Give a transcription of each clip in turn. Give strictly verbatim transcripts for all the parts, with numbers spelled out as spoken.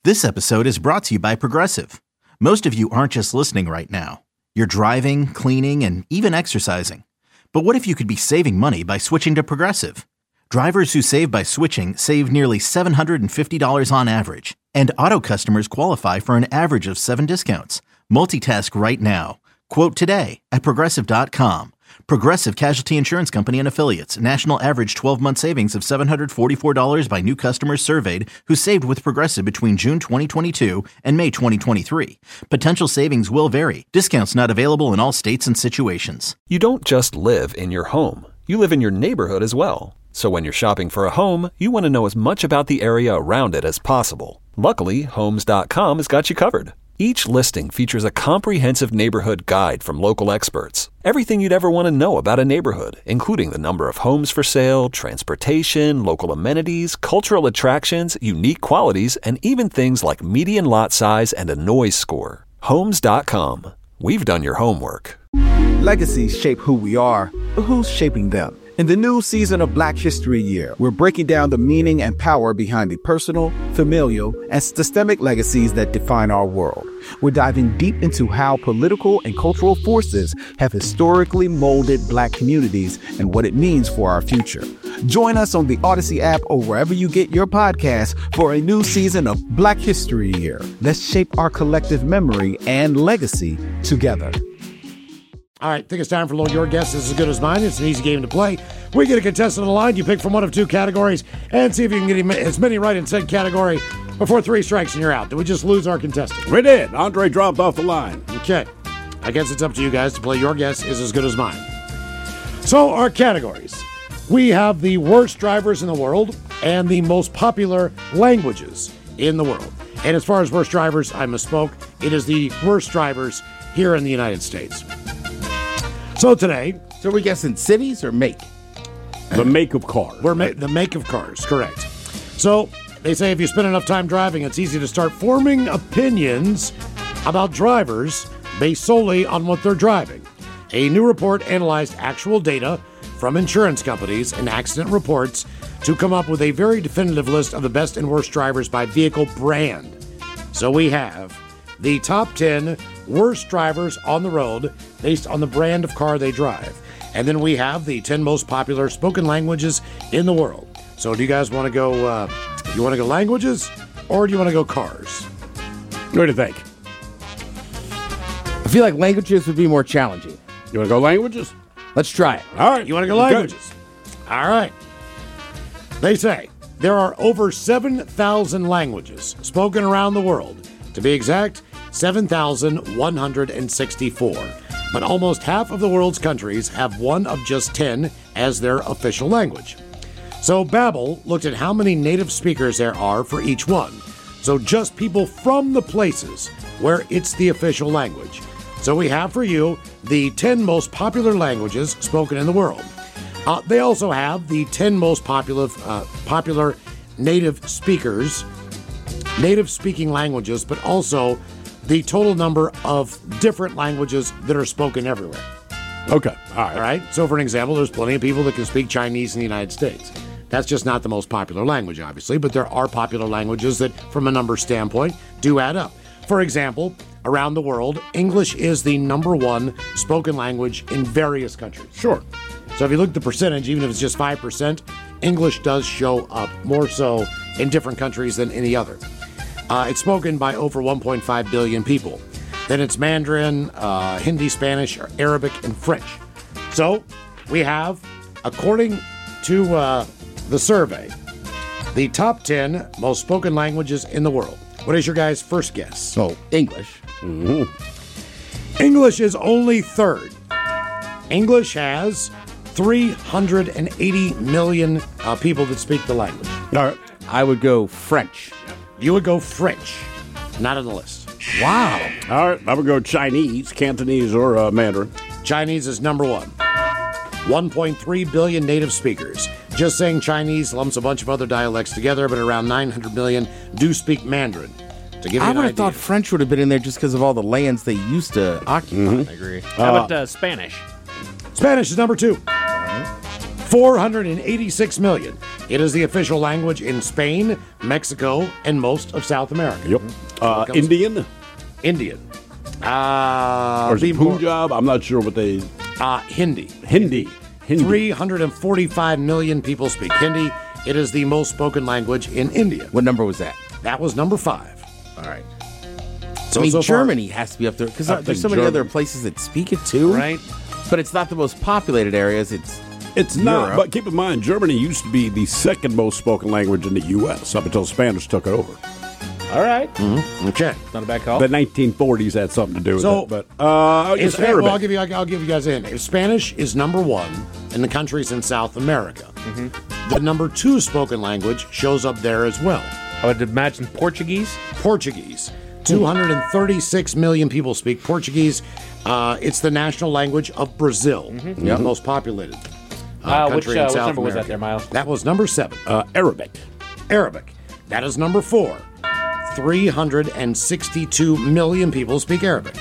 This episode is brought to you by Progressive. Most of you aren't just listening right now. You're driving, cleaning, and even exercising. But what if you could be saving money by switching to Progressive? Drivers who save by switching save nearly seven hundred fifty dollars on average. And auto customers qualify for an average of seven discounts. Multitask right now. Quote today at Progressive dot com. Progressive Casualty Insurance Company and Affiliates. National average twelve-month savings of seven hundred forty-four dollars by new customers surveyed who saved with Progressive between June twenty twenty-two and May twenty twenty-three. Potential savings will vary. Discounts not available in all states and situations. You don't just live in your home. You live in your neighborhood as well. So when you're shopping for a home, you want to know as much about the area around it as possible. Luckily, Homes dot com has got you covered. Each listing features a comprehensive neighborhood guide from local experts. Everything you'd ever want to know about a neighborhood, including the number of homes for sale, transportation, local amenities, cultural attractions, unique qualities, and even things like median lot size and a noise score. Homes dot com. We've done your homework. Legacies shape who we are, but who's shaping them? In the new season of Black History Year, we're breaking down the meaning and power behind the personal, familial, and systemic legacies that define our world. We're diving deep into how political and cultural forces have historically molded Black communities and what it means for our future. Join us on the Odyssey app or wherever you get your podcasts for a new season of Black History Year. Let's shape our collective memory and legacy together. All right, I think it's time for a little Your Guess is as Good as Mine. It's an easy game to play. We get a contestant on the line. You pick from one of two categories and see if you can get as many right in said category before three strikes and you're out. Did we just lose our contestant? We did. Andre dropped off the line. Okay. I guess it's up to you guys to play Your Guess is as Good as Mine. So our categories. We have the worst drivers in the world and the most popular languages in the world. And as far as worst drivers, I misspoke. It is the worst drivers here in the United States. So today... So are we guessing cities or make? The make of cars. We're ma- the make of cars, correct. So they say if you spend enough time driving, it's easy to start forming opinions about drivers based solely on what they're driving. A new report analyzed actual data from insurance companies and accident reports to come up with a very definitive list of the best and worst drivers by vehicle brand. So we have the top ten worst drivers on the road based on the brand of car they drive. And then we have the ten most popular spoken languages in the world. So do you guys want to go, uh, you want to go languages or do you want to go cars? What do you think? I feel like languages would be more challenging. You want to go languages? Let's try it. All right, you want to go languages? Good. All right. They say there are over seven thousand languages spoken around the world. To be exact, seven thousand one hundred sixty-four. But almost half of the world's countries have one of just ten as their official language. So Babbel looked at how many native speakers there are for each one. So just people from the places where it's the official language. So we have for you the ten most popular languages spoken in the world. Uh, they also have the ten most popular, uh, popular native speakers, native speaking languages, but also the total number of different languages that are spoken everywhere. Okay, all right. All right, so for an example, there's plenty of people that can speak Chinese in the United States. That's just not the most popular language, obviously, but there are popular languages that, from a number standpoint, do add up. For example, around the world, English is the number one spoken language in various countries. Sure. So if you look at the percentage, even if it's just five percent, English does show up more so in different countries than any other. Uh, it's spoken by over one point five billion people. Then it's Mandarin, uh, Hindi, Spanish, Arabic, and French. So we have, according to uh, the survey, the top ten most spoken languages in the world. What is your guys' first guess? So, English. Mm-hmm. English is only third. English has three hundred eighty million uh, people that speak the language. All right. I would go French. You would go French. Not on the list. Wow. All right, I would go Chinese, Cantonese, or uh, Mandarin. Chinese is number one. one point three billion native speakers. Just saying Chinese lumps a bunch of other dialects together, but around nine hundred million do speak Mandarin. To give you I an would have idea. thought French would have been in there just because of all the lands they used to occupy. Mm-hmm. I agree. How about uh, Spanish? Spanish is number two. four hundred eighty-six million. It is the official language in Spain, Mexico, and most of South America. Yep. Uh, Indian? Indian. Uh, Or is it be more- Punjab? I'm not sure what they... Uh, Hindi. Hindi. Hindi. three hundred forty-five million people speak Hindi. It is the most spoken language in India. What number was that? That was number five. All right. So, I mean, so far- Germany has to be up there because I there's think so many Germany- other places that speak it too, Right. But it's not the most populated areas. It's It's not, Europe. but keep in mind, Germany used to be the second most spoken language in the U S up until Spanish took it over. All right. Okay. Not a bad call. The nineteen forties had something to do with So- it. But uh, It's, it's well, Arabic. I'll give you. I'll give you guys in. If Spanish is number one in the countries in South America, the number two spoken language shows up there as well. I would imagine Portuguese. Portuguese. two hundred thirty-six million people speak Portuguese. Uh, it's the national language of Brazil, the most populated uh, Uh, which, country uh, in which South number was that America. there, Miles? That was number seven. uh, Arabic. Arabic. That is number four. three hundred sixty-two million people speak Arabic.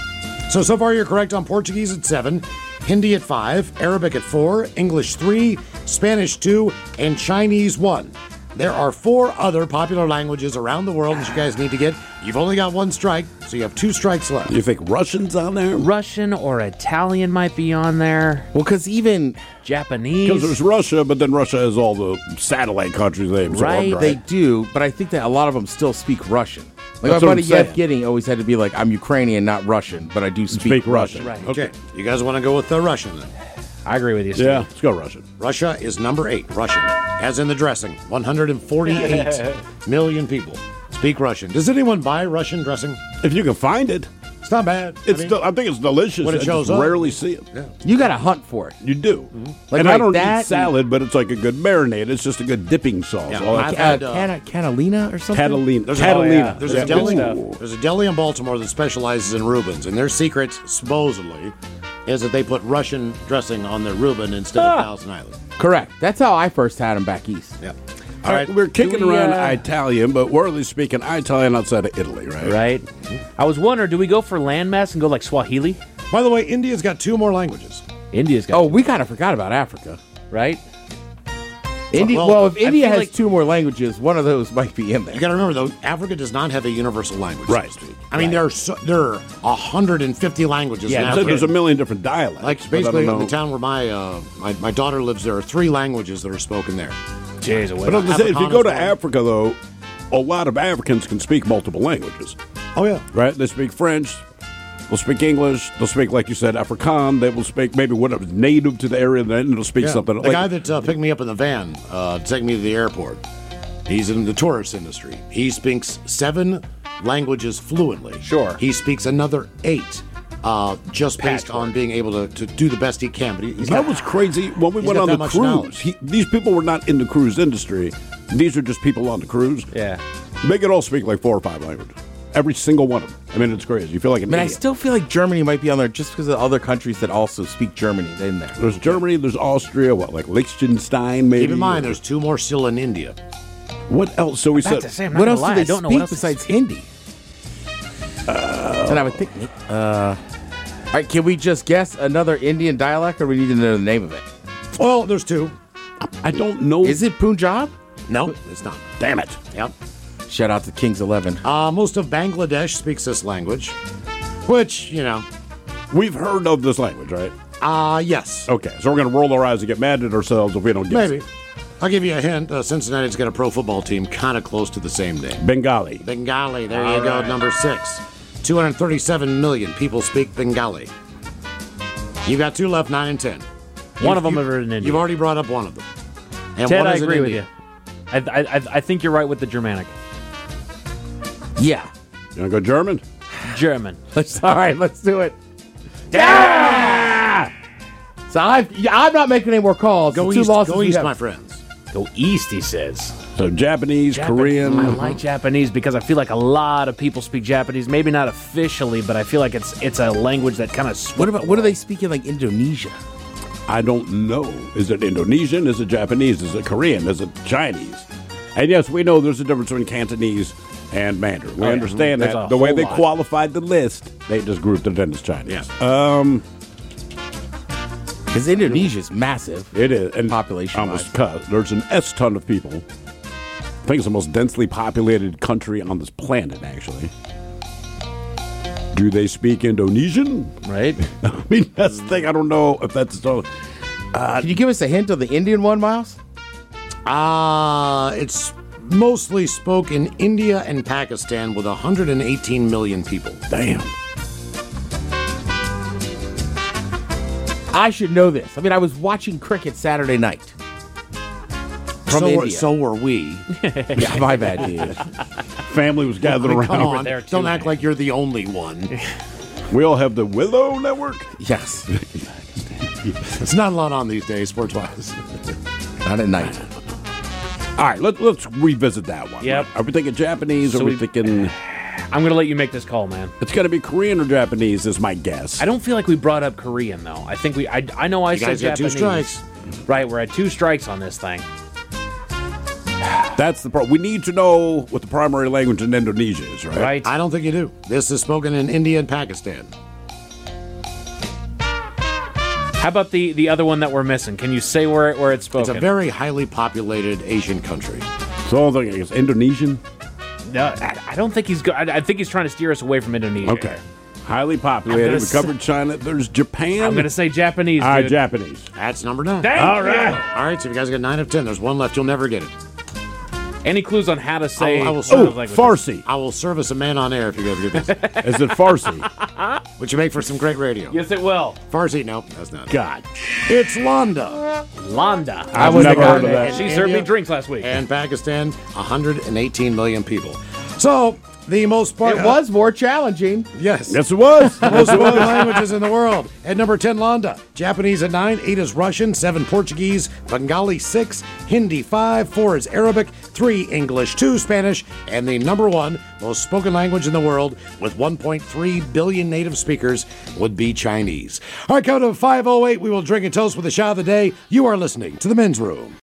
So, so far you're correct on Portuguese at seven, Hindi at five, Arabic at four, English three, Spanish two, and Chinese one. There are four other popular languages around the world that you guys need to get. You've only got one strike, so you have two strikes left. You think Russian's on there? Russian or Italian might be on there. well, because even Japanese. Because there's Russia, but then Russia has all the satellite countries they absorbed, Right, right? they do, but I think that a lot of them still speak Russian. Like That's my what buddy I'm saying. Yevgeny always had to be like, I'm Ukrainian, not Russian, but I do speak, Speak Russian. Right. Okay, you guys want to go with the Russian then? I agree with you, Steve. Yeah, let's go Russian. Russia is number eight. Russian, as in the dressing. one hundred forty-eight million people speak Russian. Does anyone buy Russian dressing? If you can find it, It's not bad. it's. I mean, del- I think it's delicious. when it I shows just up. rarely see it. You got to hunt for it. You do. Like and I like don't that eat salad, but it's like a good marinade. It's just a good dipping sauce. Yeah, All I've that- had, Uh, uh, Cata- Catalina or something? Catalina. There's a- Catalina. oh, yeah. There's Yeah, a deli. good There's a deli in Baltimore that specializes in Reubens, and their secret, supposedly, is that they put Russian dressing on their Reuben instead of Thousand Island. Correct. That's how I first had them back east. Yeah. All right, we're kicking Do we, around uh, Italian, but we're only speaking Italian outside of Italy, right? Right. I was wondering, do we go for landmass and go like Swahili? By the way, India's got two more languages. India's got Oh, we kind of forgot about Africa. right. India. well, Well, if I India feel has like- two more languages, one of those might be in there. You got to remember, though, Africa does not have a universal language. Right. So to speak. I mean, there are so, there are one hundred fifty languages Yeah, in no So Africa. there's a million different dialects. Like but I basically don't in the know. town where my, uh, my my daughter lives, there are three languages that are spoken there. Jeez, But I'm just saying, if you Afrikaans go to one. Africa, though, a lot of Africans can speak multiple languages, Oh yeah, right? They speak French, they'll speak English, they'll speak, like you said, Afrikaans. They will speak maybe whatever's native to the area, then they'll speak yeah. something. The like, guy that uh, picked me up in the van uh, to take me to the airport, he's in the tourist industry. He speaks seven languages fluently. Sure. He speaks another eight, uh, just based on being able to, to do the best he can. But he, he's that got, was crazy when we He's went got on that the much cruise. knowledge. He, these people were not in the cruise industry. These are just people on the cruise. Yeah. They could all speak like four or five languages. Every single one of them. I mean, it's crazy. You feel like an I mean, I idiot. still feel like Germany might be on there just because of other countries that also speak Germany in there. There's Germany, there's Austria, what, like Liechtenstein, maybe? Keep in mind, there's two more still in India. What else? So we About said, to say, I'm not What gonna else lie, do they I don't know speak what else besides Hindi? and I would think. Uh, all right, can we just guess another Indian dialect, or we need to know the name of it? Well, there's two. I don't know. Is it Punjab? No, it's not. Damn it. Yep. Shout out to Kings eleven. Uh, most of Bangladesh speaks this language, which, you know, We've heard of this language, right? uh, yes. Okay, so we're going to roll our eyes and get mad at ourselves if we don't guess Maybe. it. I'll give you a hint. Uh, Cincinnati's got a pro football team kind of close to the same name. Bengali. Bengali, there you go, number six. two hundred thirty-seven million people speak Bengali. You've got two left, nine and ten. One of You've- them are in India. You've already brought up one of them. And Ted, one I is in agree with you. India. I, I, I, I think you're right with the Germanic. Yeah. You want to go German? German. Let's, all right, let's do it. Yeah! So I've, yeah, I'm not making any more calls. Go The two east, losses go we east, have- my friends. Go east, he says. So Japanese, Japan- Korean. I like Japanese because I feel like a lot of people speak Japanese. Maybe not officially, but I feel like it's it's a language that kind of. What about what are they speaking like Indonesia? I don't know. Is it Indonesian? Is it Japanese? Is it Korean? Is it Chinese? And yes, we know there's a difference between Cantonese and Mandarin. We Oh, yeah. understand There's that. a The way whole they lot. qualified the list, they just grouped it in as Chinese. Yeah. Um, Because Indonesia is massive. It is. And Population almost cut. There's an S ton of people. I think it's the most densely populated country on this planet, actually. Do they speak Indonesian? Right? I mean, that's the thing. I don't know if that's so. Uh, Can you give us a hint of the Indian one, Miles? Uh, it's mostly spoken in India and Pakistan with one hundred eighteen million people. Damn. I should know this. I mean, I was watching cricket Saturday night. From so, were, India. so were we. Yeah, my bad, dude. Family was gathered I mean, around. come on, there too, don't act man. like you're the only one. We all have the Willow Network. Yes. It's not a lot on these days, sports-wise. Not at night. All right, let, let's revisit that one. Yep. Are we thinking Japanese? So or are we we- thinking I'm going to let you make this call, man. it's going to be Korean or Japanese? Is my guess. I don't feel like we brought up Korean, though. I think we. I, I know I You said guys got two Japanese. strikes. Right, we're at two strikes on this thing. That's the problem. We need to know what the primary language in Indonesia is, right? Right? I don't think you do. This is spoken in India and Pakistan. How about the, the other one that we're missing? Can you say where where it's It's spoken? a very highly populated Asian country. So I'm thinking it's Indonesian. no, I, I don't think he's. Go- I, I think he's trying to steer us away from Indonesia. Okay. Highly I'm populated. gonna We s- covered China. There's Japan. I'm going to say Japanese. All right, dude. Japanese. That's number nine. Thank All you. right. All right, so if you guys got nine of ten, there's one left. You'll never get it. Any clues on how to say? I will- I will those serve- Oh, languages? Farsi. I will service a man on air if you ever get this. Is it Farsi? Which you make for some great radio. Yes, it will. Farsi, no, that's not. God. It's Landa. Landa. I've wouldn't never have heard of gotten that. She In served me India drinks last week. And Pakistan, one hundred eighteen million people. So, the most part. It was more challenging. Yes. Yes, it was. Most spoken languages in the world. At number ten, Landa. Japanese at nine, eight is Russian, seven Portuguese, Bengali six, Hindi five, four is Arabic, three English, two Spanish, and the number one most spoken language in the world with one point three billion native speakers would be Chinese. All right, count to five oh eight. We will drink and toast with the shot of the day. You are listening to The Men's Room.